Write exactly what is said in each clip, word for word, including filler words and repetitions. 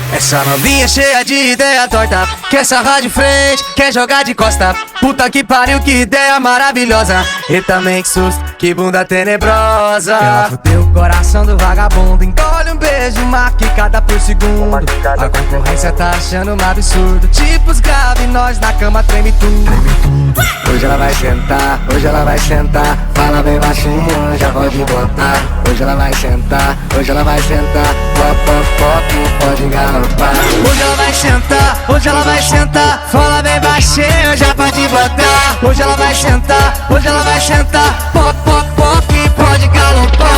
Essa novinha cheia de ideia torta, quer sarrar de frente, quer jogar de costa. Puta que pariu, que ideia maravilhosa. E também que susto, que bunda tenebrosa. Ela fudeu o coração do vagabundo. Engole um beijo, uma quicada por segundo. A concorrência tá achando um absurdo. Tipos grave, nós na cama treme tudo. Hoje ela vai sentar, hoje ela vai sentar. Fala bem baixinho, já pode botar. Hoje ela vai sentar, hoje ela vai sentar. Pop, pop, pop, pode galopar. Hoje ela vai sentar, hoje ela vai sentar. Fala bem baixinho, já pode botar. Hoje ela vai sentar, hoje ela vai sentar. Pop, pop, pop, pode galopar.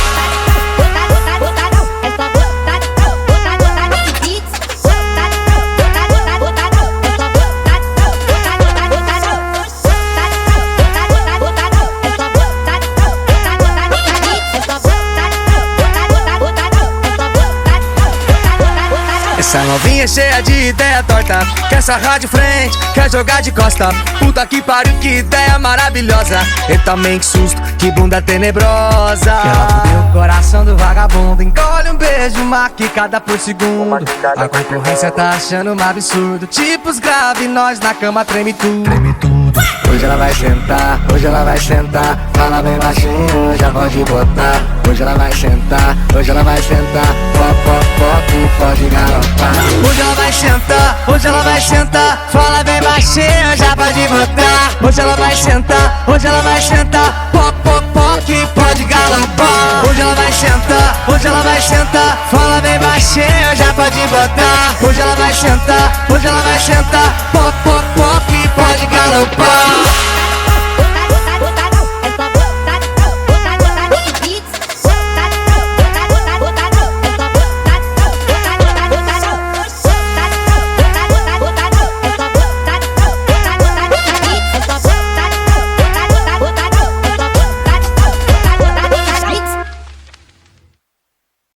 Essa novinha cheia de ideia torta, quer sarrar de frente, quer jogar de costa. Puta que pariu, que ideia maravilhosa. E também que susto, que bunda tenebrosa. Ela fudeu o coração do vagabundo. Engole um beijo, uma quicada por segundo. A concorrência tá achando um absurdo. Tipos grave, nós na cama treme tudo. Treme tudo. Hoje ela vai sentar, hoje ela vai sentar. Fala bem baixinho, já pode botar. Hoje ela vai sentar, hoje ela vai sentar. Pop, pop, pop, pode galopar. Hoje ela vai sentar, hoje ela vai sentar. Fala bem baixinho, já pode botar. Hoje ela vai sentar, hoje ela vai sentar. Pop, pop, pop, pode galopar. Hoje ela vai sentar, hoje ela vai sentar. Fala bem baixinho, já pode botar. Hoje ela vai sentar, hoje ela vai sentar. Pop, pop, pop, pode galopar.